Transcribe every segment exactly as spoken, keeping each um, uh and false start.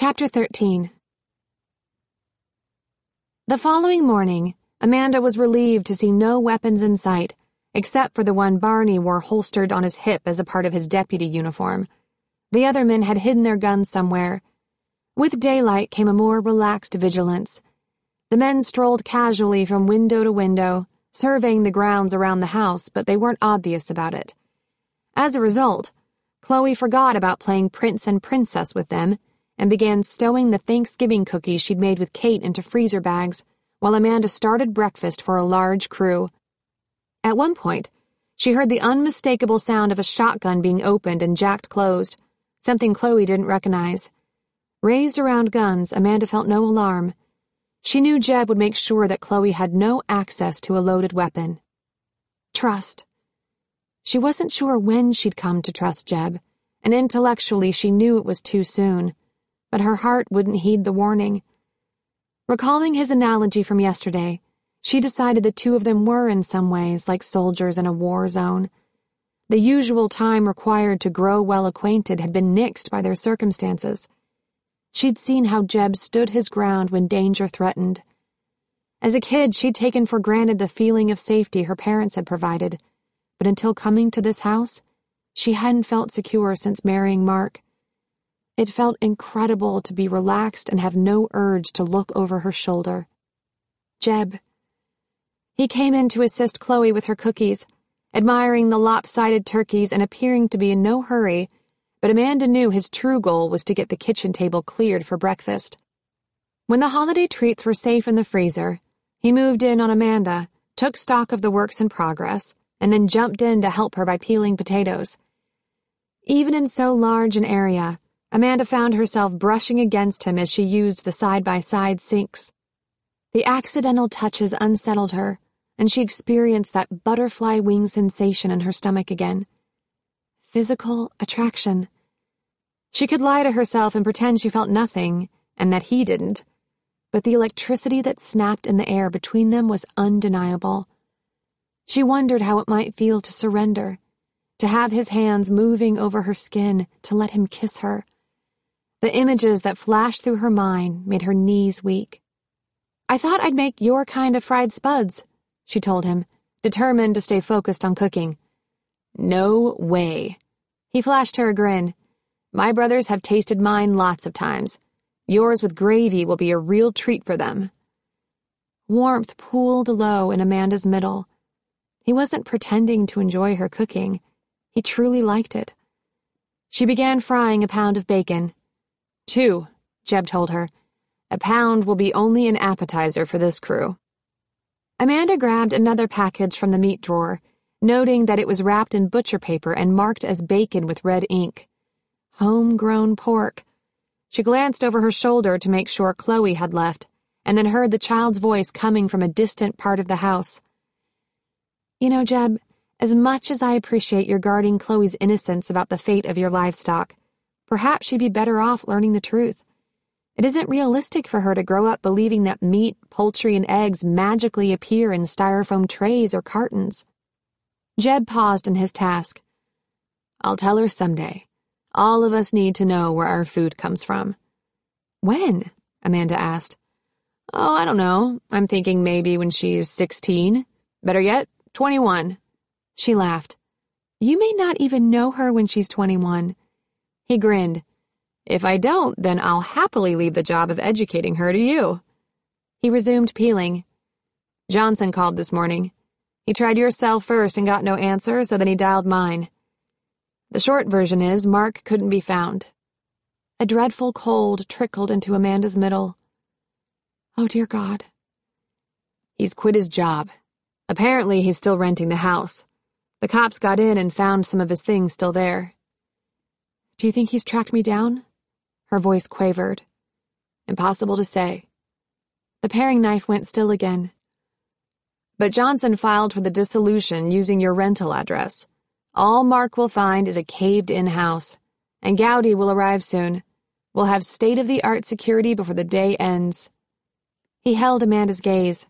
Chapter thirteen. The following morning, Amanda was relieved to see no weapons in sight, except for the one Barney wore holstered on his hip as a part of his deputy uniform. The other men had hidden their guns somewhere. With daylight came a more relaxed vigilance. The men strolled casually from window to window, surveying the grounds around the house, but they weren't obvious about it. As a result, Chloe forgot about playing prince and princess with them and began stowing the Thanksgiving cookies she'd made with Kate into freezer bags while Amanda started breakfast for a large crew. At one point, she heard the unmistakable sound of a shotgun being opened and jacked closed, something Chloe didn't recognize. Raised around guns, Amanda felt no alarm. She knew Jeb would make sure that Chloe had no access to a loaded weapon. Trust. She wasn't sure when she'd come to trust Jeb, and intellectually she knew it was too soon, but her heart wouldn't heed the warning. Recalling his analogy from yesterday, she decided the two of them were in some ways like soldiers in a war zone. The usual time required to grow well acquainted had been nixed by their circumstances. She'd seen how Jeb stood his ground when danger threatened. As a kid, she'd taken for granted the feeling of safety her parents had provided, but until coming to this house, she hadn't felt secure since marrying Mark. It felt incredible to be relaxed and have no urge to look over her shoulder. Jeb. He came in to assist Chloe with her cookies, admiring the lopsided turkeys and appearing to be in no hurry, but Amanda knew his true goal was to get the kitchen table cleared for breakfast. When the holiday treats were safe in the freezer, he moved in on Amanda, took stock of the works in progress, and then jumped in to help her by peeling potatoes. Even in so large an area, Amanda found herself brushing against him as she used the side-by-side sinks. The accidental touches unsettled her, and she experienced that butterfly wing sensation in her stomach again. Physical attraction. She could lie to herself and pretend she felt nothing, and that he didn't, but the electricity that snapped in the air between them was undeniable. She wondered how it might feel to surrender, to have his hands moving over her skin, to let him kiss her. The images that flashed through her mind made her knees weak. "I thought I'd make your kind of fried spuds," she told him, determined to stay focused on cooking. "No way." He flashed her a grin. "My brothers have tasted mine lots of times. Yours with gravy will be a real treat for them." Warmth pooled low in Amanda's middle. He wasn't pretending to enjoy her cooking. He truly liked it. She began frying a pound of bacon. Two, Jeb told her. A pound will be only an appetizer for this crew. Amanda grabbed another package from the meat drawer, noting that it was wrapped in butcher paper and marked as bacon with red ink. Homegrown pork. She glanced over her shoulder to make sure Chloe had left, and then heard the child's voice coming from a distant part of the house. "You know, Jeb, as much as I appreciate your guarding Chloe's innocence about the fate of your livestock, perhaps she'd be better off learning the truth. It isn't realistic for her to grow up believing that meat, poultry, and eggs magically appear in styrofoam trays or cartons." Jeb paused in his task. "I'll tell her someday. All of us need to know where our food comes from." "When?" Amanda asked. "Oh, I don't know. I'm thinking maybe when she's sixteen. Better yet, twenty-one. She laughed. "You may not even know her when she's twenty-one. He grinned. "If I don't, then I'll happily leave the job of educating her to you." He resumed peeling. "Johnson called this morning. He tried your cell first and got no answer, so then he dialed mine. The short version is Mark couldn't be found." A dreadful cold trickled into Amanda's middle. Oh, dear God. "He's quit his job. Apparently he's still renting the house. The cops got in and found some of his things still there." "Do you think he's tracked me down?" Her voice quavered. "Impossible to say." The paring knife went still again. "But Johnson filed for the dissolution using your rental address. All Mark will find is a caved-in house, and Gowdy will arrive soon. We'll have state-of-the-art security before the day ends." He held Amanda's gaze.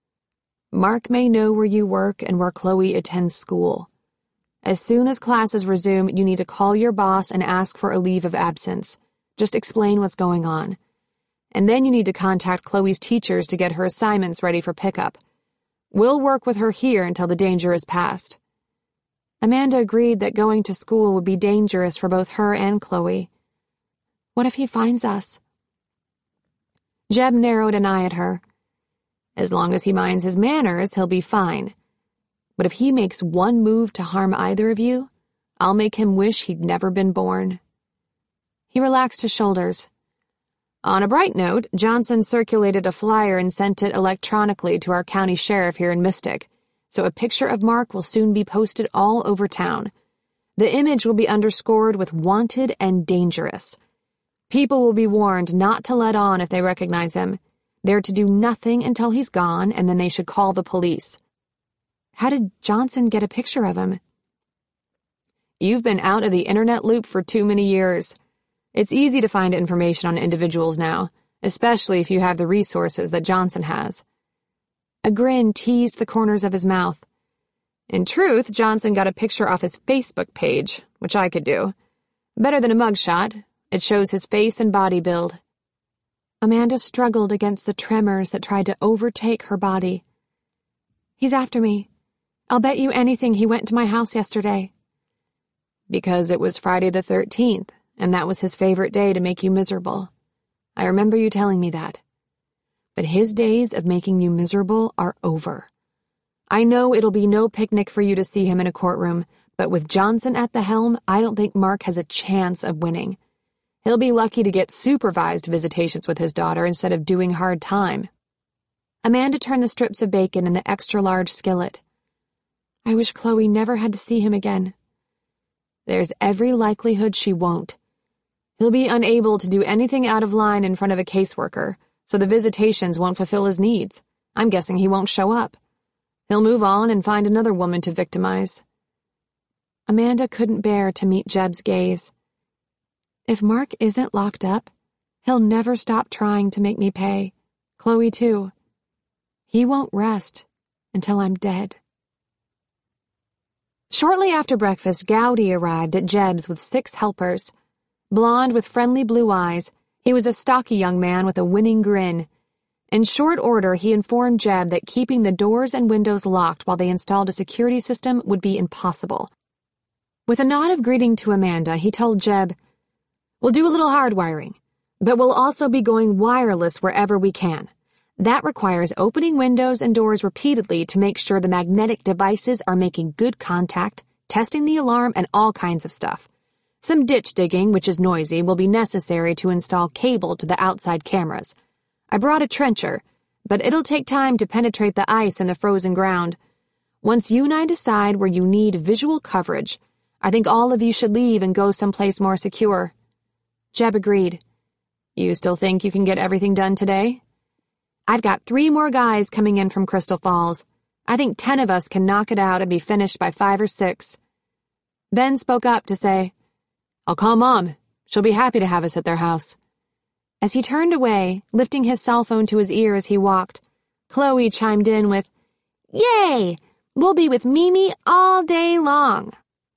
"Mark may know where you work and where Chloe attends school. As soon as classes resume, you need to call your boss and ask for a leave of absence. Just explain what's going on. And then you need to contact Chloe's teachers to get her assignments ready for pickup. We'll work with her here until the danger is past. Amanda agreed that going to school would be dangerous for both her and Chloe. What if he finds us? Jeb narrowed an eye at her. As long as he minds his manners, he'll be fine. But if he makes one move to harm either of you, I'll make him wish he'd never been born. He relaxed his shoulders. On a bright note, Johnson circulated a flyer and sent it electronically to our county sheriff here in Mystic, so a picture of Mark will soon be posted all over town. The image will be underscored with wanted and dangerous. People will be warned not to let on if they recognize him. They're to do nothing until he's gone, and then they should call the police. How did Johnson get a picture of him? You've been out of the internet loop for too many years. It's easy to find information on individuals now, especially if you have the resources that Johnson has. A grin teased the corners of his mouth. In truth, Johnson got a picture off his Facebook page, which I could do. Better than a mugshot. It shows his face and body build. Amanda struggled against the tremors that tried to overtake her body. He's after me. I'll bet you anything he went to my house yesterday. Because it was Friday the thirteenth, and that was his favorite day to make you miserable. I remember you telling me that. But his days of making you miserable are over. I know it'll be no picnic for you to see him in a courtroom, but with Johnson at the helm, I don't think Mark has a chance of winning. He'll be lucky to get supervised visitations with his daughter instead of doing hard time. Amanda turned the strips of bacon in the extra-large skillet. I wish Chloe never had to see him again. There's every likelihood she won't. He'll be unable to do anything out of line in front of a caseworker, so the visitations won't fulfill his needs. I'm guessing he won't show up. He'll move on and find another woman to victimize. Amanda couldn't bear to meet Jeb's gaze. If Mark isn't locked up, he'll never stop trying to make me pay. Chloe, too. He won't rest until I'm dead. Shortly after breakfast, Gowdy arrived at Jeb's with six helpers. Blond with friendly blue eyes, he was a stocky young man with a winning grin. In short order, he informed Jeb that keeping the doors and windows locked while they installed a security system would be impossible. With a nod of greeting to Amanda, he told Jeb, We'll do a little hardwiring, but we'll also be going wireless wherever we can. That requires opening windows and doors repeatedly to make sure the magnetic devices are making good contact, testing the alarm, and all kinds of stuff. Some ditch digging, which is noisy, will be necessary to install cable to the outside cameras. I brought a trencher, but it'll take time to penetrate the ice and the frozen ground. Once you and I decide where you need visual coverage, I think all of you should leave and go someplace more secure. Jeb agreed. You still think you can get everything done today? I've got three more guys coming in from Crystal Falls. I think ten of us can knock it out and be finished by five or six. Ben spoke up to say, I'll call Mom. She'll be happy to have us at their house. As he turned away, lifting his cell phone to his ear as he walked, Chloe chimed in with, Yay! We'll be with Mimi all day long.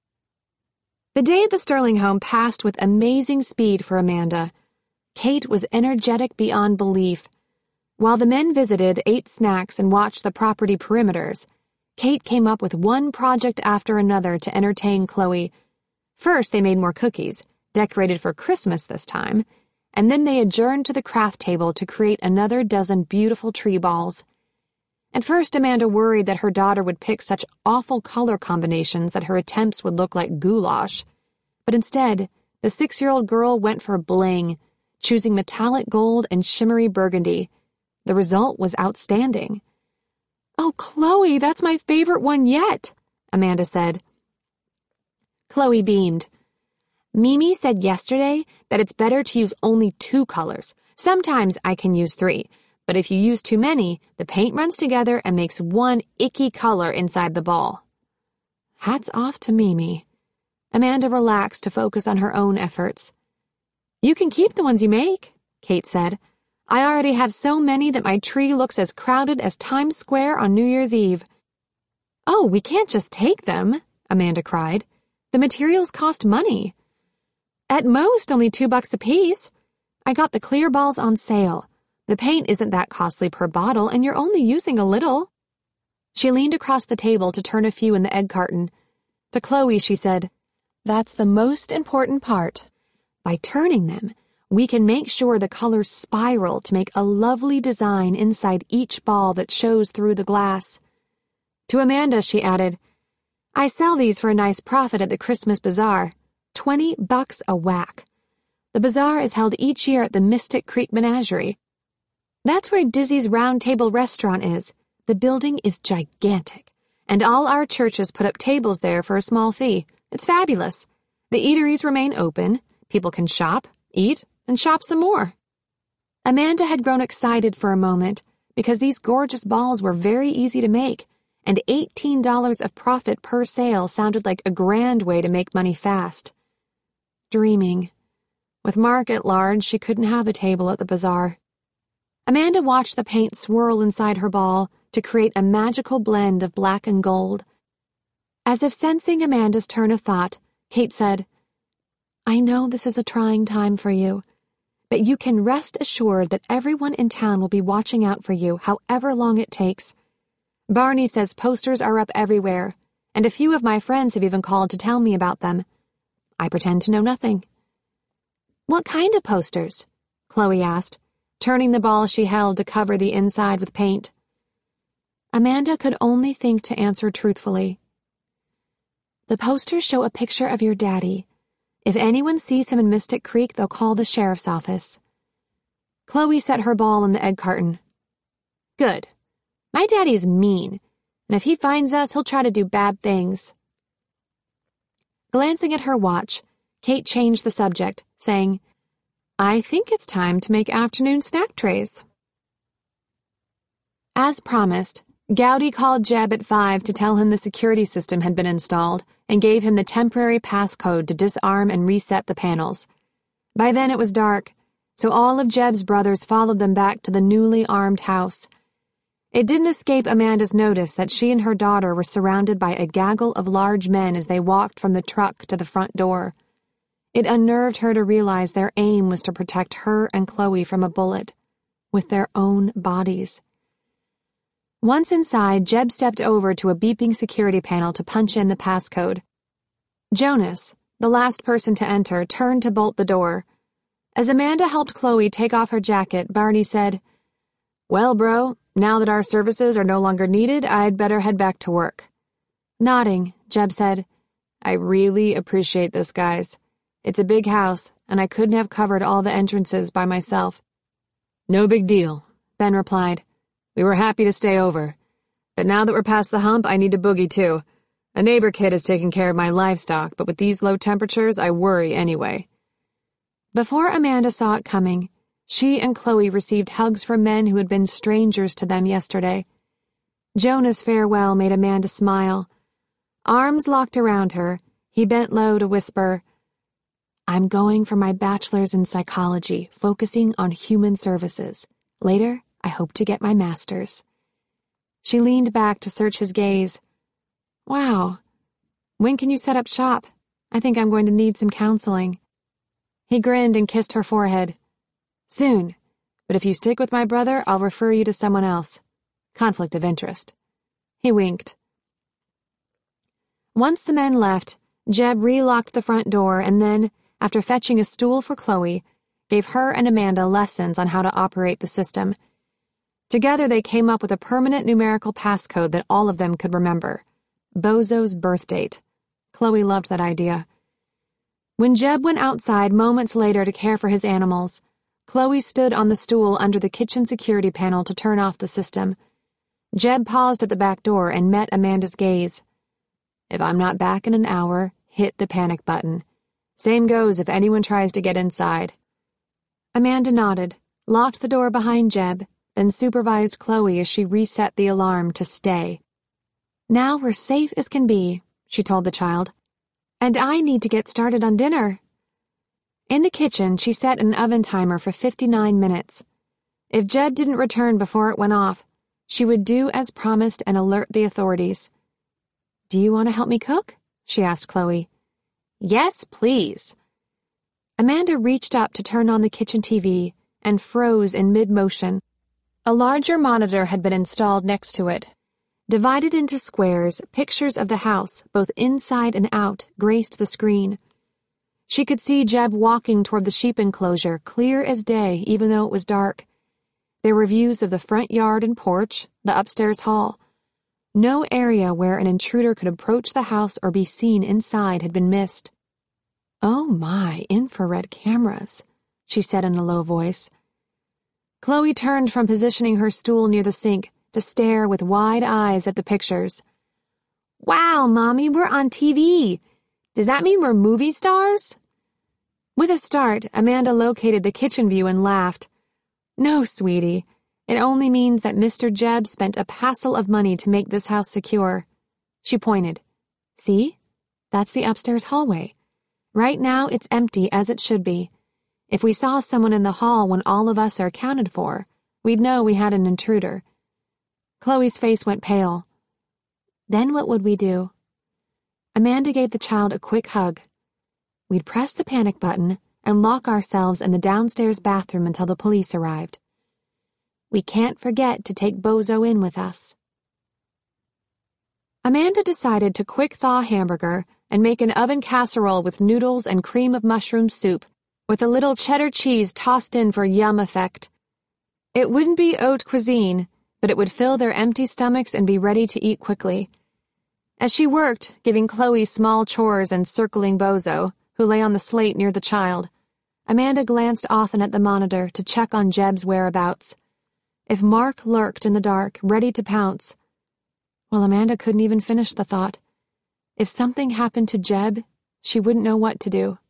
The day at the Sterling home passed with amazing speed for Amanda. Kate was energetic beyond belief. While the men visited, ate snacks, and watched the property perimeters, Kate came up with one project after another to entertain Chloe. First, they made more cookies, decorated for Christmas this time, and then they adjourned to the craft table to create another dozen beautiful tree balls. At first, Amanda worried that her daughter would pick such awful color combinations that her attempts would look like goulash. But instead, the six-year-old girl went for bling, choosing metallic gold and shimmery burgundy. The result was outstanding. Oh, Chloe, that's my favorite one yet, Amanda said. Chloe beamed. Mimi said yesterday that it's better to use only two colors. Sometimes I can use three. But if you use too many, the paint runs together and makes one icky color inside the ball. Hats off to Mimi. Amanda relaxed to focus on her own efforts. You can keep the ones you make, Kate said. I already have so many that my tree looks as crowded as Times Square on New Year's Eve. Oh, we can't just take them, Amanda cried. The materials cost money. At most, only two bucks apiece. I got the clear balls on sale. The paint isn't that costly per bottle, and you're only using a little. She leaned across the table to turn a few in the egg carton. To Chloe, she said, "That's the most important part. By turning them, we can make sure the colors spiral to make a lovely design inside each ball that shows through the glass." To Amanda, she added, "I sell these for a nice profit at the Christmas Bazaar. Twenty bucks a whack. The bazaar is held each year at the Mystic Creek Menagerie. That's where Dizzy's Round Table restaurant is. The building is gigantic, and all our churches put up tables there for a small fee. It's fabulous. The eateries remain open. People can shop, eat, and shop some more." Amanda had grown excited for a moment because these gorgeous balls were very easy to make, and eighteen dollars of profit per sale sounded like a grand way to make money fast. Dreaming. With Mark at large, she couldn't have a table at the bazaar. Amanda watched the paint swirl inside her ball to create a magical blend of black and gold. As if sensing Amanda's turn of thought, Kate said, "I know this is a trying time for you, but you can rest assured that everyone in town will be watching out for you however long it takes. Barney says posters are up everywhere, and a few of my friends have even called to tell me about them. I pretend to know nothing." "What kind of posters?" Chloe asked, turning the ball she held to cover the inside with paint. Amanda could only think to answer truthfully. "The posters show a picture of your daddy. If anyone sees him in Mystic Creek, they'll call the sheriff's office." Chloe set her ball in the egg carton. "Good. My daddy is mean, and if he finds us, he'll try to do bad things." Glancing at her watch, Kate changed the subject, saying, "I think it's time to make afternoon snack trays." As promised, Gowdy called Jeb at five to tell him the security system had been installed and gave him the temporary passcode to disarm and reset the panels. By then it was dark, so all of Jeb's brothers followed them back to the newly armed house. It didn't escape Amanda's notice that she and her daughter were surrounded by a gaggle of large men as they walked from the truck to the front door. It unnerved her to realize their aim was to protect her and Chloe from a bullet, with their own bodies. Once inside, Jeb stepped over to a beeping security panel to punch in the passcode. Jonas, the last person to enter, turned to bolt the door. As Amanda helped Chloe take off her jacket, Barney said, "Well, bro, now that our services are no longer needed, I'd better head back to work." Nodding, Jeb said, "I really appreciate this, guys. It's a big house, and I couldn't have covered all the entrances by myself." "No big deal," Ben replied. "We were happy to stay over. But now that we're past the hump, I need to boogie too. A neighbor kid is taking care of my livestock, but with these low temperatures, I worry anyway." Before Amanda saw it coming, she and Chloe received hugs from men who had been strangers to them yesterday. Jonah's farewell made Amanda smile. Arms locked around her, he bent low to whisper, "I'm going for my bachelor's in psychology, focusing on human services. Later, I hope to get my master's." She leaned back to search his gaze. "Wow. When can you set up shop? I think I'm going to need some counseling." He grinned and kissed her forehead. "Soon, but if you stick with my brother, I'll refer you to someone else. Conflict of interest." He winked. Once the men left, Jeb relocked the front door and then, after fetching a stool for Chloe, gave her and Amanda lessons on how to operate the system. Together they came up with a permanent numerical passcode that all of them could remember. Bozo's birth date. Chloe loved that idea. When Jeb went outside moments later to care for his animals, Chloe stood on the stool under the kitchen security panel to turn off the system. Jeb paused at the back door and met Amanda's gaze. "If I'm not back in an hour, hit the panic button. Same goes if anyone tries to get inside." Amanda nodded, locked the door behind Jeb, then supervised Chloe as she reset the alarm to stay. "Now we're safe as can be," she told the child. "And I need to get started on dinner." In the kitchen, she set an oven timer for fifty-nine minutes. If Jeb didn't return before it went off, she would do as promised and alert the authorities. "Do you want to help me cook?" she asked Chloe. "Yes, please." Amanda reached up to turn on the kitchen T V and froze in mid-motion. A larger monitor had been installed next to it. Divided into squares, pictures of the house, both inside and out, graced the screen. She could see Jeb walking toward the sheep enclosure, clear as day, even though it was dark. There were views of the front yard and porch, the upstairs hall. No area where an intruder could approach the house or be seen inside had been missed. "Oh my, infrared cameras," she said in a low voice. Chloe turned from positioning her stool near the sink to stare with wide eyes at the pictures. "Wow, Mommy, we're on T V. Does that mean we're movie stars?" With a start, Amanda located the kitchen view and laughed. "No, sweetie. It only means that Mister Jeb spent a passel of money to make this house secure." She pointed. "See? That's the upstairs hallway. Right now, it's empty as it should be. If we saw someone in the hall when all of us are accounted for, we'd know we had an intruder." Chloe's face went pale. "Then what would we do?" Amanda gave the child a quick hug. "We'd press the panic button and lock ourselves in the downstairs bathroom until the police arrived. We can't forget to take Bozo in with us." Amanda decided to quick-thaw hamburger and make an oven casserole with noodles and cream of mushroom soup, with a little cheddar cheese tossed in for yum effect. It wouldn't be haute cuisine, but it would fill their empty stomachs and be ready to eat quickly. As she worked, giving Chloe small chores and circling Bozo, who lay on the slate near the child, Amanda glanced often at the monitor to check on Jeb's whereabouts. If Mark lurked in the dark, ready to pounce. Well, Amanda couldn't even finish the thought. If something happened to Jeb, she wouldn't know what to do.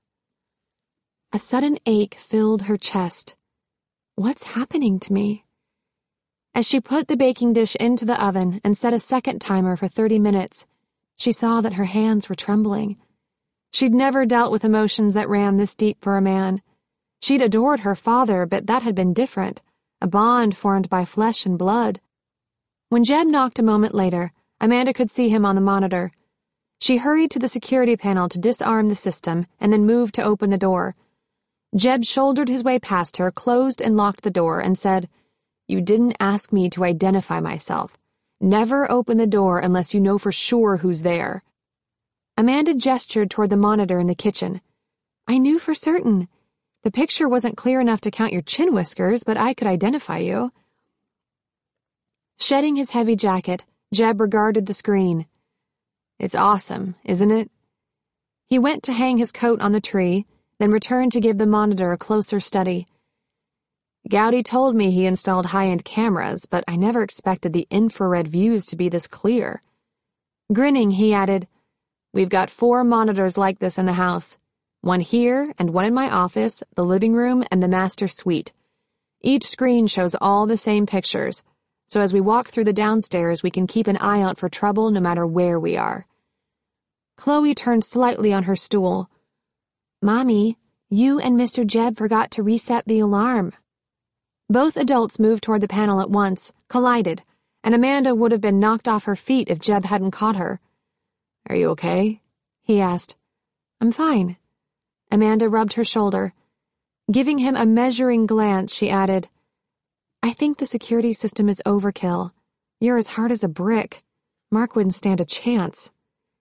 A sudden ache filled her chest. What's happening to me? As she put the baking dish into the oven and set a second timer for thirty minutes, she saw that her hands were trembling. She'd never dealt with emotions that ran this deep for a man. She'd adored her father, but that had been different, a bond formed by flesh and blood. When Jeb knocked a moment later, Amanda could see him on the monitor. She hurried to the security panel to disarm the system and then moved to open the door. Jeb shouldered his way past her, closed and locked the door, and said, "You didn't ask me to identify myself. Never open the door unless you know for sure who's there." Amanda gestured toward the monitor in the kitchen. "I knew for certain. The picture wasn't clear enough to count your chin whiskers, but I could identify you." Shedding his heavy jacket, Jeb regarded the screen. "It's awesome, isn't it?" He went to hang his coat on the tree, then returned to give the monitor a closer study. "Gowdy told me he installed high-end cameras, but I never expected the infrared views to be this clear." Grinning, he added, "We've got four monitors like this in the house. One here and one in my office, the living room, and the master suite. Each screen shows all the same pictures, so as we walk through the downstairs, we can keep an eye out for trouble no matter where we are." Chloe turned slightly on her stool. "Mommy, you and Mister Jeb forgot to reset the alarm." Both adults moved toward the panel at once, collided, and Amanda would have been knocked off her feet if Jeb hadn't caught her. "Are you okay?" he asked. "I'm fine." Amanda rubbed her shoulder. Giving him a measuring glance, she added, "I think the security system is overkill. You're as hard as a brick. Mark wouldn't stand a chance."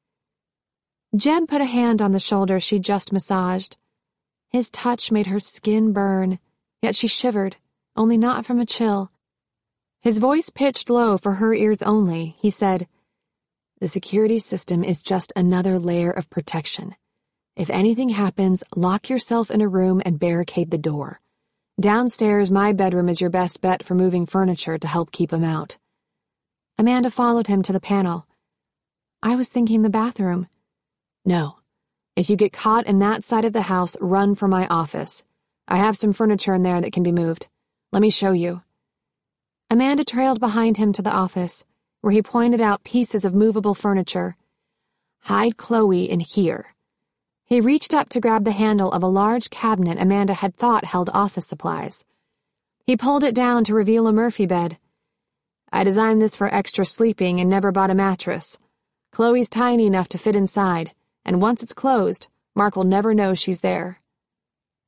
Jeb put a hand on the shoulder she'd just massaged. His touch made her skin burn, yet she shivered, only not from a chill. His voice pitched low for her ears only, he said, "The security system is just another layer of protection. If anything happens, lock yourself in a room and barricade the door. Downstairs, my bedroom is your best bet for moving furniture to help keep him out." Amanda followed him to the panel. "I was thinking the bathroom." "No. If you get caught in that side of the house, run for my office. I have some furniture in there that can be moved. Let me show you." Amanda trailed behind him to the office, where he pointed out pieces of movable furniture. "Hide Chloe in here." He reached up to grab the handle of a large cabinet Amanda had thought held office supplies. He pulled it down to reveal a Murphy bed. "I designed this for extra sleeping and never bought a mattress. Chloe's tiny enough to fit inside, and once it's closed, Mark will never know she's there."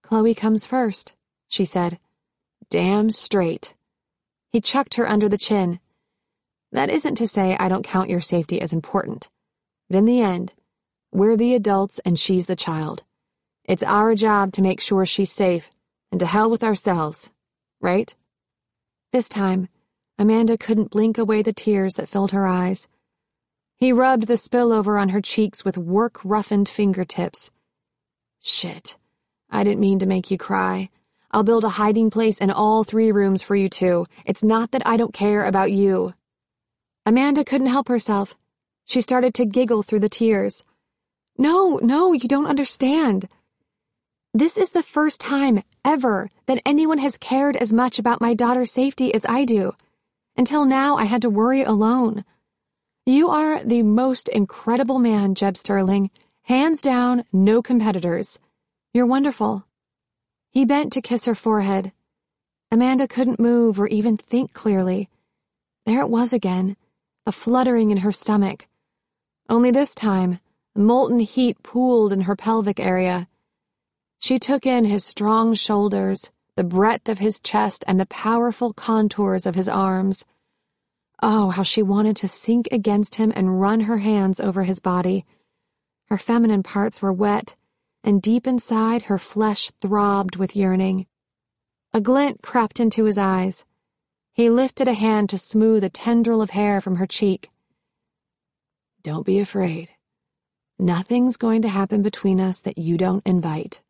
Chloe comes first, she said. Damn straight. He chucked her under the chin. That isn't to say I don't count your safety as important. But in the end, we're the adults and she's the child. It's our job to make sure she's safe, and to hell with ourselves, right? This time, Amanda couldn't blink away the tears that filled her eyes. He rubbed the spillover on her cheeks with work-roughened fingertips. Shit, I didn't mean to make you cry. I'll build a hiding place in all three rooms for you two. It's not that I don't care about you. Amanda couldn't help herself. She started to giggle through the tears. No, no, you don't understand. This is the first time, ever, that anyone has cared as much about my daughter's safety as I do. Until now, I had to worry alone. You are the most incredible man, Jeb Sterling. Hands down, no competitors. You're wonderful. He bent to kiss her forehead. Amanda couldn't move or even think clearly. There it was again, the fluttering in her stomach. Only this time, molten heat pooled in her pelvic area. She took in his strong shoulders, the breadth of his chest, and the powerful contours of his arms. Oh, how she wanted to sink against him and run her hands over his body. Her feminine parts were wet, and deep inside her flesh throbbed with yearning. A glint crept into his eyes. He lifted a hand to smooth a tendril of hair from her cheek. Don't be afraid. Nothing's going to happen between us that you don't invite.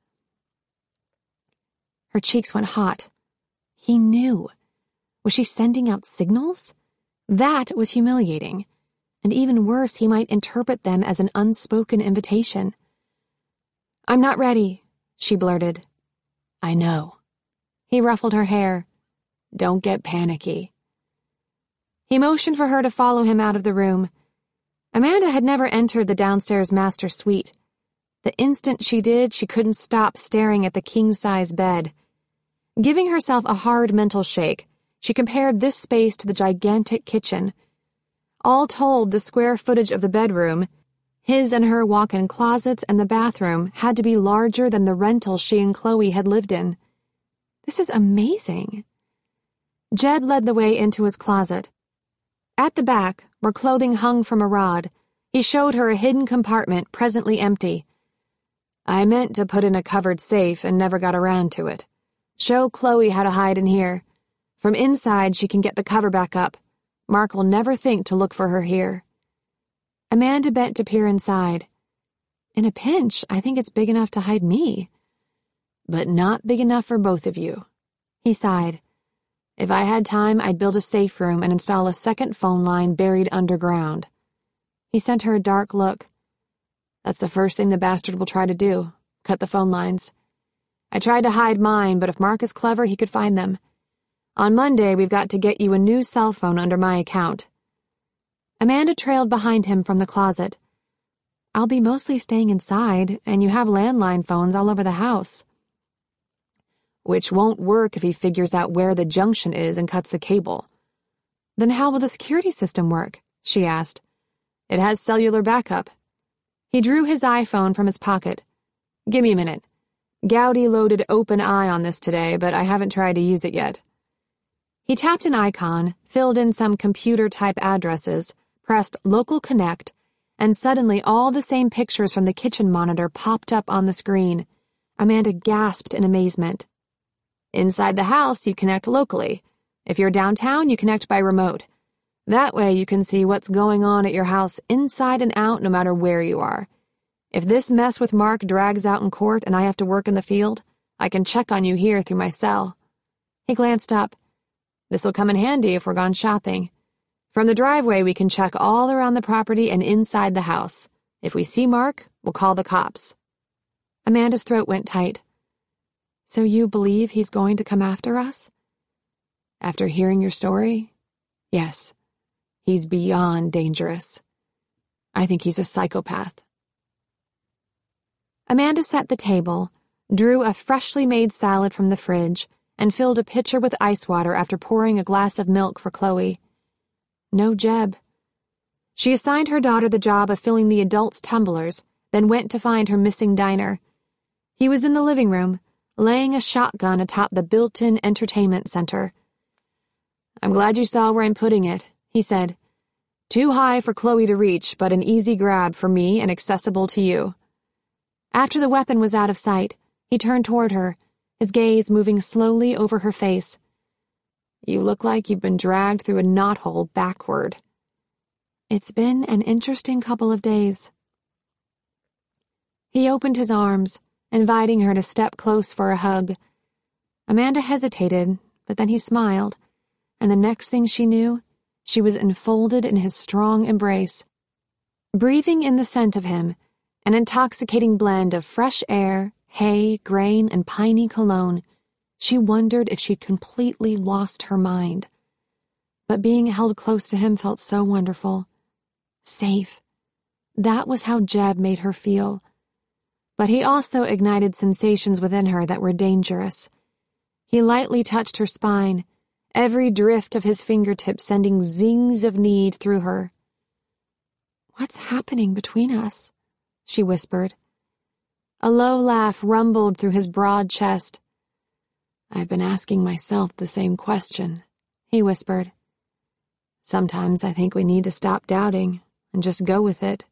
Her cheeks went hot. He knew. Was she sending out signals? That was humiliating. And even worse, he might interpret them as an unspoken invitation. I'm not ready, she blurted. I know. He ruffled her hair. Don't get panicky. He motioned for her to follow him out of the room. Amanda had never entered the downstairs master suite. The instant she did, she couldn't stop staring at the king-size bed. Giving herself a hard mental shake, she compared this space to the gigantic kitchen. All told, the square footage of the bedroom, his and her walk-in closets, and the bathroom had to be larger than the rental she and Chloe had lived in. This is amazing. Jed led the way into his closet. At the back, where clothing hung from a rod, he showed her a hidden compartment presently empty. I meant to put in a covered safe and never got around to it. Show Chloe how to hide in here. From inside, she can get the cover back up. Mark will never think to look for her here. Amanda bent to peer inside. In a pinch, I think it's big enough to hide me. But not big enough for both of you. He sighed. If I had time, I'd build a safe room and install a second phone line buried underground. He sent her a dark look. That's the first thing the bastard will try to do, cut the phone lines. I tried to hide mine, but if Mark is clever, he could find them. On Monday, we've got to get you a new cell phone under my account. Amanda trailed behind him from the closet. I'll be mostly staying inside, and you have landline phones all over the house. Which won't work if he figures out where the junction is and cuts the cable. Then how will the security system work? She asked. It has cellular backup. He drew his iPhone from his pocket. Give me a minute. Gowdy loaded OpenEye on this today, but I haven't tried to use it yet. He tapped an icon, filled in some computer-type addresses, pressed Local Connect, and suddenly all the same pictures from the kitchen monitor popped up on the screen. Amanda gasped in amazement. Inside the house, you connect locally. If you're downtown, you connect by remote. That way you can see what's going on at your house inside and out no matter where you are. If this mess with Mark drags out in court and I have to work in the field, I can check on you here through my cell. He glanced up. This'll come in handy if we're gone shopping. From the driveway, we can check all around the property and inside the house. If we see Mark, we'll call the cops. Amanda's throat went tight. So you believe he's going to come after us? After hearing your story? Yes. He's beyond dangerous. I think he's a psychopath. Amanda set the table, drew a freshly made salad from the fridge, and filled a pitcher with ice water after pouring a glass of milk for Chloe. No Jeb. She assigned her daughter the job of filling the adults' tumblers, then went to find her missing diner. He was in the living room, laying a shotgun atop the built-in entertainment center. "I'm glad you saw where I'm putting it," he said. "Too high for Chloe to reach, but an easy grab for me and accessible to you." After the weapon was out of sight, he turned toward her, his gaze moving slowly over her face. "You look like you've been dragged through a knothole backward." "It's been an interesting couple of days." He opened his arms, inviting her to step close for a hug. Amanda hesitated, but then he smiled, and the next thing she knew, she was enfolded in his strong embrace. Breathing in the scent of him, an intoxicating blend of fresh air, hay, grain, and piney cologne, she wondered if she'd completely lost her mind. But being held close to him felt so wonderful. Safe. That was how Jeb made her feel. But he also ignited sensations within her that were dangerous. He lightly touched her spine, every drift of his fingertips sending zings of need through her. "What's happening between us?" she whispered. A low laugh rumbled through his broad chest. "I've been asking myself the same question," he whispered. "Sometimes I think we need to stop doubting and just go with it."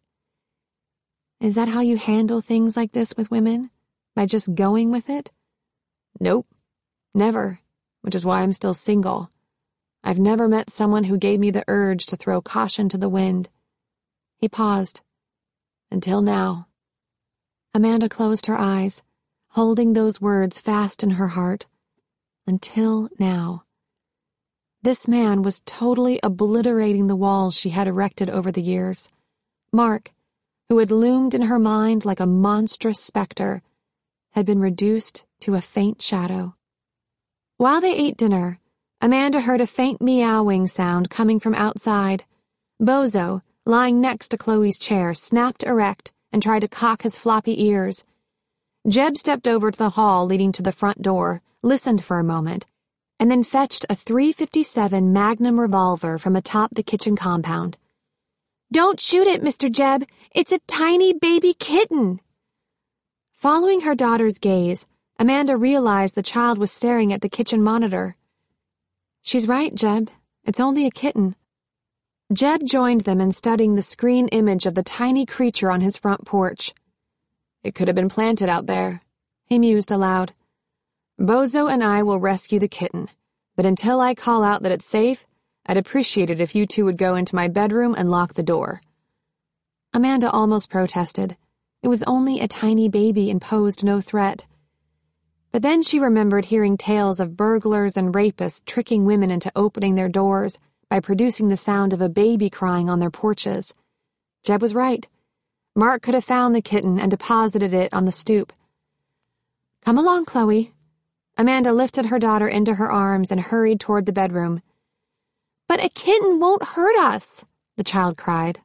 "Is that how you handle things like this with women? By just going with it?" "Nope. Never. Which is why I'm still single. I've never met someone who gave me the urge to throw caution to the wind." He paused. "Until now." Amanda closed her eyes, holding those words fast in her heart. Until now. This man was totally obliterating the walls she had erected over the years. Mark, who had loomed in her mind like a monstrous specter, had been reduced to a faint shadow. While they ate dinner, Amanda heard a faint meowing sound coming from outside. Bozo, lying next to Chloe's chair, snapped erect and tried to cock his floppy ears. Jeb stepped over to the hall leading to the front door, listened for a moment, and then fetched a three fifty-seven Magnum revolver from atop the kitchen compound. "Don't shoot it, Mister Jeb. It's a tiny baby kitten." Following her daughter's gaze, Amanda realized the child was staring at the kitchen monitor. "She's right, Jeb. It's only a kitten." Jeb joined them in studying the screen image of the tiny creature on his front porch. "It could have been planted out there," he mused aloud. "Bozo and I will rescue the kitten, but until I call out that it's safe, I'd appreciate it if you two would go into my bedroom and lock the door." Amanda almost protested. It was only a tiny baby and posed no threat. But then she remembered hearing tales of burglars and rapists tricking women into opening their doors by producing the sound of a baby crying on their porches. Jeb was right. Mark could have found the kitten and deposited it on the stoop. "Come along, Chloe." Amanda lifted her daughter into her arms and hurried toward the bedroom. "But a kitten won't hurt us," the child cried.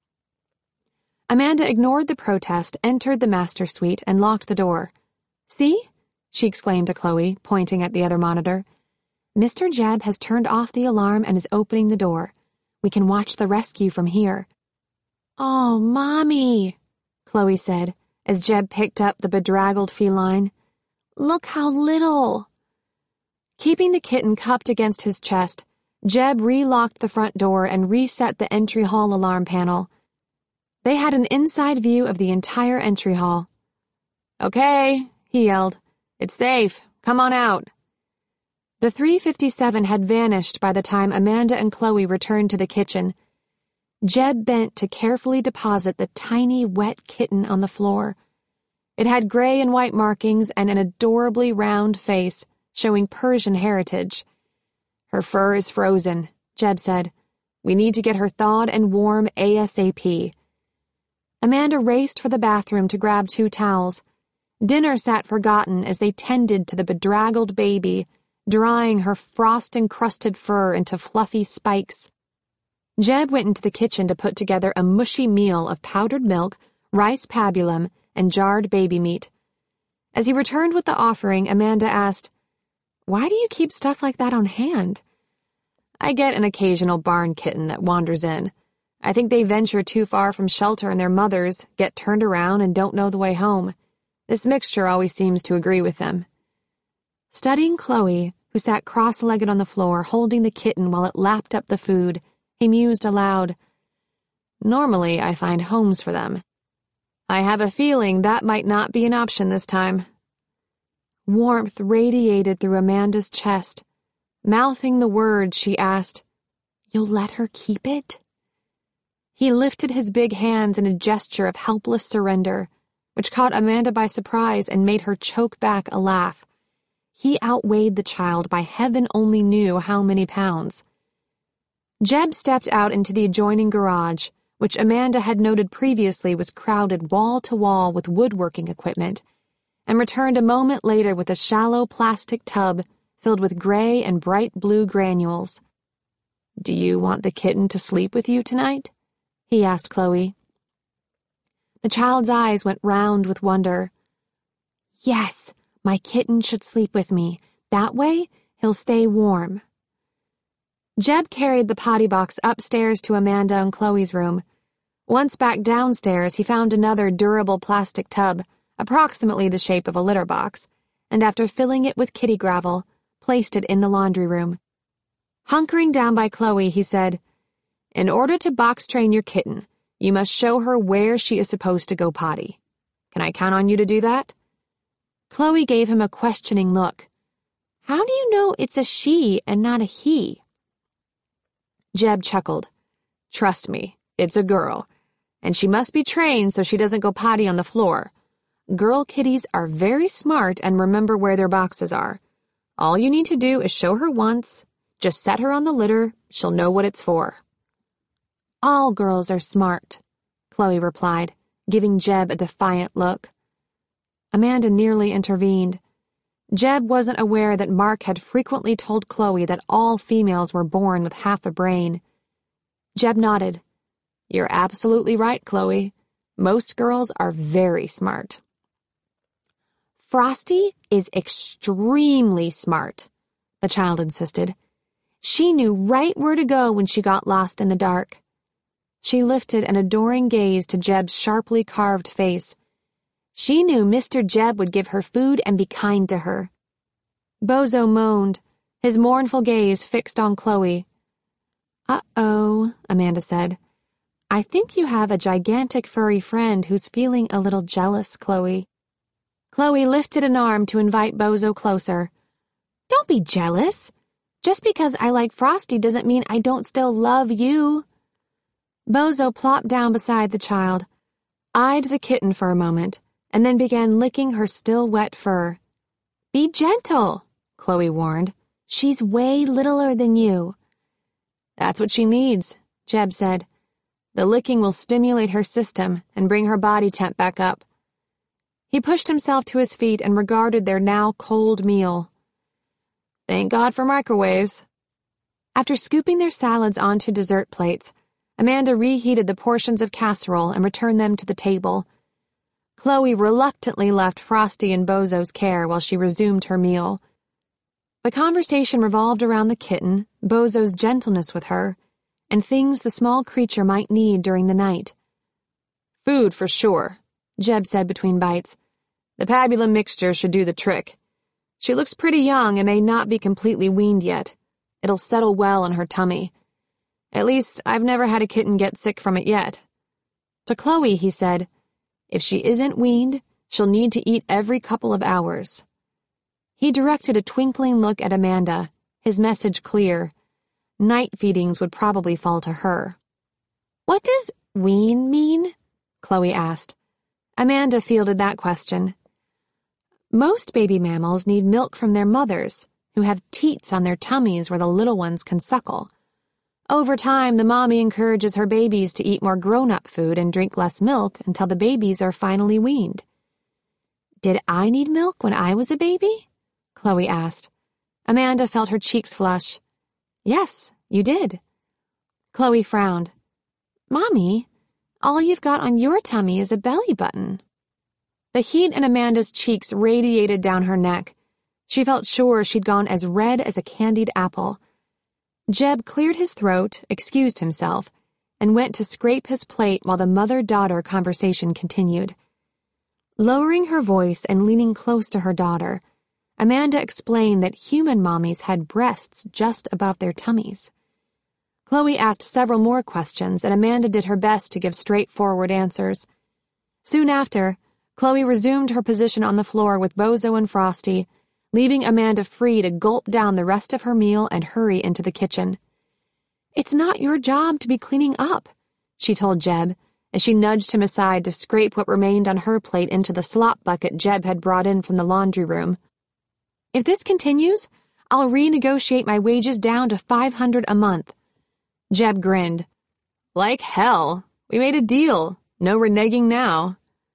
Amanda ignored the protest, entered the master suite, and locked the door. "See?" she exclaimed to Chloe, pointing at the other monitor. "Mister Jeb has turned off the alarm and is opening the door. We can watch the rescue from here." "Oh, Mommy," Chloe said, as Jeb picked up the bedraggled feline. "Look how little." Keeping the kitten cupped against his chest, Jeb relocked the front door and reset the entry hall alarm panel. They had an inside view of the entire entry hall. "Okay," he yelled. "It's safe. Come on out." The three fifty-seven had vanished by the time Amanda and Chloe returned to the kitchen. Jeb bent to carefully deposit the tiny, wet kitten on the floor. It had gray and white markings and an adorably round face, showing Persian heritage. "Her fur is frozen," Jeb said. "We need to get her thawed and warm ASAP." Amanda raced for the bathroom to grab two towels. Dinner sat forgotten as they tended to the bedraggled baby, drying her frost-encrusted fur into fluffy spikes. Jeb went into the kitchen to put together a mushy meal of powdered milk, rice pabulum, and jarred baby meat. As he returned with the offering, Amanda asked, "Why do you keep stuff like that on hand?" "I get an occasional barn kitten that wanders in. I think they venture too far from shelter and their mothers get turned around and don't know the way home. This mixture always seems to agree with them." Studying Chloe, who sat cross-legged on the floor holding the kitten while it lapped up the food, he mused aloud. Normally, I find homes for them. I have a feeling that might not be an option this time. Warmth radiated through Amanda's chest. Mouthing the words, she asked, "You'll let her keep it?" He lifted his big hands in a gesture of helpless surrender, which caught Amanda by surprise and made her choke back a laugh. He outweighed the child by heaven only knew how many pounds. Jeb stepped out into the adjoining garage, which Amanda had noted previously was crowded wall to wall with woodworking equipment, and returned a moment later with a shallow plastic tub filled with gray and bright blue granules. "Do you want the kitten to sleep with you tonight?" he asked Chloe. The child's eyes went round with wonder. "Yes, my kitten should sleep with me. That way, he'll stay warm." Jeb carried the potty box upstairs to Amanda and Chloe's room. Once back downstairs, he found another durable plastic tub, approximately the shape of a litter box, and after filling it with kitty gravel, placed it in the laundry room. Hunkering down by Chloe, he said, "In order to box train your kitten, you must show her where she is supposed to go potty. Can I count on you to do that?" Chloe gave him a questioning look. "How do you know it's a she and not a he?" Jeb chuckled. "Trust me, it's a girl, and she must be trained so she doesn't go potty on the floor. Girl kitties are very smart and remember where their boxes are. All you need to do is show her once, just set her on the litter, she'll know what it's for." "All girls are smart," Chloe replied, giving Jeb a defiant look. Amanda nearly intervened. Jeb wasn't aware that Mark had frequently told Chloe that all females were born with half a brain. Jeb nodded. "You're absolutely right, Chloe. Most girls are very smart." "Frosty is extremely smart," the child insisted. "She knew right where to go when she got lost in the dark." She lifted an adoring gaze to Jeb's sharply carved face. "She knew Mister Jeb would give her food and be kind to her." Bozo moaned, his mournful gaze fixed on Chloe. "Uh-oh," Amanda said. "I think you have a gigantic furry friend who's feeling a little jealous, Chloe." Chloe lifted an arm to invite Bozo closer. "Don't be jealous. Just because I like Frosty doesn't mean I don't still love you." Bozo plopped down beside the child, eyed the kitten for a moment, and then began licking her still wet fur. "Be gentle," Chloe warned. "She's way littler than you." "That's what she needs," Jeb said. "The licking will stimulate her system and bring her body temp back up." He pushed himself to his feet and regarded their now cold meal. "Thank God for microwaves." After scooping their salads onto dessert plates, Amanda reheated the portions of casserole and returned them to the table. Chloe reluctantly left Frosty in Bozo's care while she resumed her meal. The conversation revolved around the kitten, Bozo's gentleness with her, and things the small creature might need during the night. "Food for sure," Jeb said between bites. "The pabulum mixture should do the trick. She looks pretty young and may not be completely weaned yet. It'll settle well in her tummy. At least, I've never had a kitten get sick from it yet." To Chloe, he said, "If she isn't weaned, she'll need to eat every couple of hours." He directed a twinkling look at Amanda, his message clear. Night feedings would probably fall to her. "What does wean mean?" Chloe asked. Amanda fielded that question. "Most baby mammals need milk from their mothers, who have teats on their tummies where the little ones can suckle. Over time, the mommy encourages her babies to eat more grown-up food and drink less milk until the babies are finally weaned." "Did I need milk when I was a baby?" Chloe asked. Amanda felt her cheeks flush. "Yes, you did." Chloe frowned. "Mommy, all you've got on your tummy is a belly button." The heat in Amanda's cheeks radiated down her neck. She felt sure she'd gone as red as a candied apple. Jeb cleared his throat, excused himself, and went to scrape his plate while the mother-daughter conversation continued. Lowering her voice and leaning close to her daughter, Amanda explained that human mommies had breasts just above their tummies. Chloe asked several more questions, and Amanda did her best to give straightforward answers. Soon after, Chloe resumed her position on the floor with Bozo and Frosty, leaving Amanda free to gulp down the rest of her meal and hurry into the kitchen. "It's not your job to be cleaning up," she told Jeb, as she nudged him aside to scrape what remained on her plate into the slop bucket Jeb had brought in from the laundry room. "If this continues, I'll renegotiate my wages down to five hundred dollars a month." Jeb grinned. "Like hell. We made a deal. No reneging now."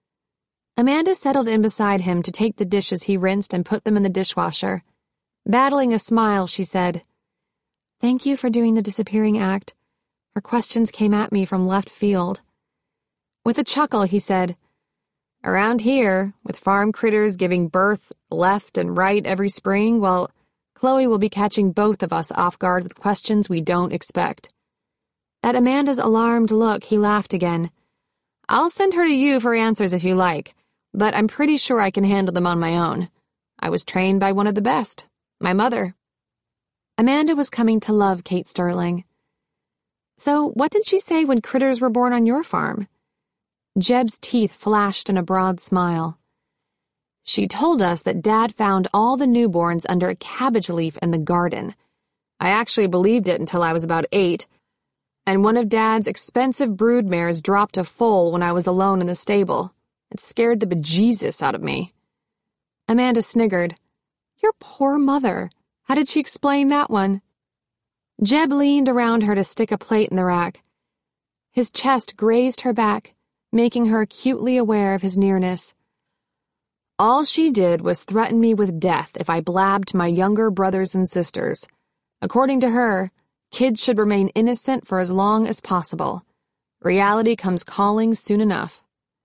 Amanda settled in beside him to take the dishes he rinsed and put them in the dishwasher. Battling a smile, she said, "Thank you for doing the disappearing act. Her questions came at me from left field." With a chuckle, he said, "Around here, with farm critters giving birth left and right every spring, well, Chloe will be catching both of us off guard with questions we don't expect." At Amanda's alarmed look, he laughed again. "I'll send her to you for answers if you like, but I'm pretty sure I can handle them on my own. I was trained by one of the best, my mother." Amanda was coming to love Kate Sterling. "So what did she say when critters were born on your farm?" Jeb's teeth flashed in a broad smile. "She told us that Dad found all the newborns under a cabbage leaf in the garden. I actually believed it until I was about eight, and one of Dad's expensive broodmares dropped a foal when I was alone in the stable. It scared the bejesus out of me." Amanda sniggered. "Your poor mother. How did she explain that one?" Jeb leaned around her to stick a plate in the rack. His chest grazed her back, making her acutely aware of his nearness. "All she did was threaten me with death if I blabbed to my younger brothers and sisters. According to her, kids should remain innocent for as long as possible. Reality comes calling soon enough."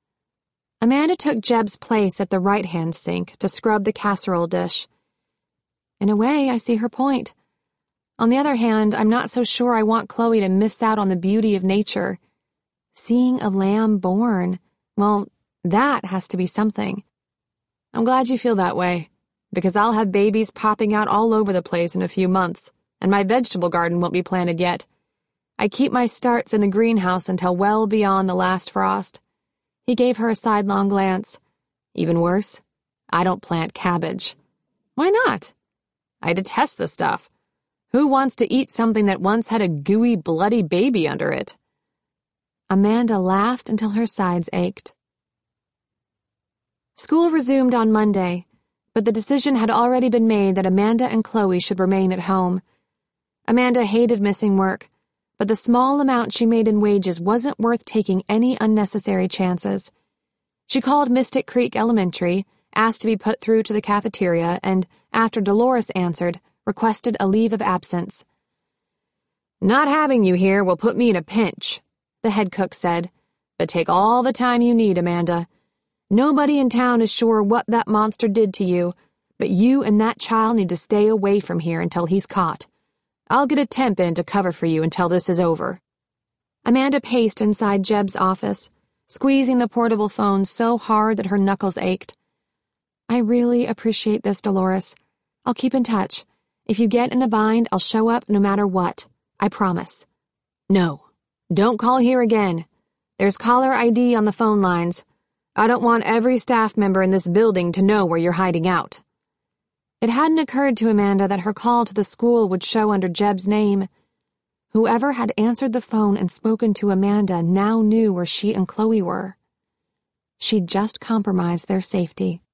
Amanda took Jeb's place at the right-hand sink to scrub the casserole dish. "In a way, I see her point. On the other hand, I'm not so sure I want Chloe to miss out on the beauty of nature. Seeing a lamb born, well, that has to be something." "I'm glad you feel that way, because I'll have babies popping out all over the place in a few months, and my vegetable garden won't be planted yet. I keep my starts in the greenhouse until well beyond the last frost." He gave her a sidelong glance. "Even worse, I don't plant cabbage." "Why not?" "I detest the stuff. Who wants to eat something that once had a gooey, bloody baby under it?" Amanda laughed until her sides ached. School resumed on Monday, but the decision had already been made that Amanda and Chloe should remain at home. Amanda hated missing work, but the small amount she made in wages wasn't worth taking any unnecessary chances. She called Mystic Creek Elementary, asked to be put through to the cafeteria, and, after Dolores answered, requested a leave of absence. "Not having you here will put me in a pinch," the head cook said, "but take all the time you need, Amanda. Nobody in town is sure what that monster did to you, but you and that child need to stay away from here until he's caught. I'll get a temp in to cover for you until this is over." Amanda paced inside Jeb's office, squeezing the portable phone so hard that her knuckles ached. "I really appreciate this, Dolores. I'll keep in touch. If you get in a bind, I'll show up no matter what. I promise." "No. Don't call here again. There's caller I D on the phone lines. I don't want every staff member in this building to know where you're hiding out." It hadn't occurred to Amanda that her call to the school would show under Jeb's name. Whoever had answered the phone and spoken to Amanda now knew where she and Chloe were. She'd just compromised their safety.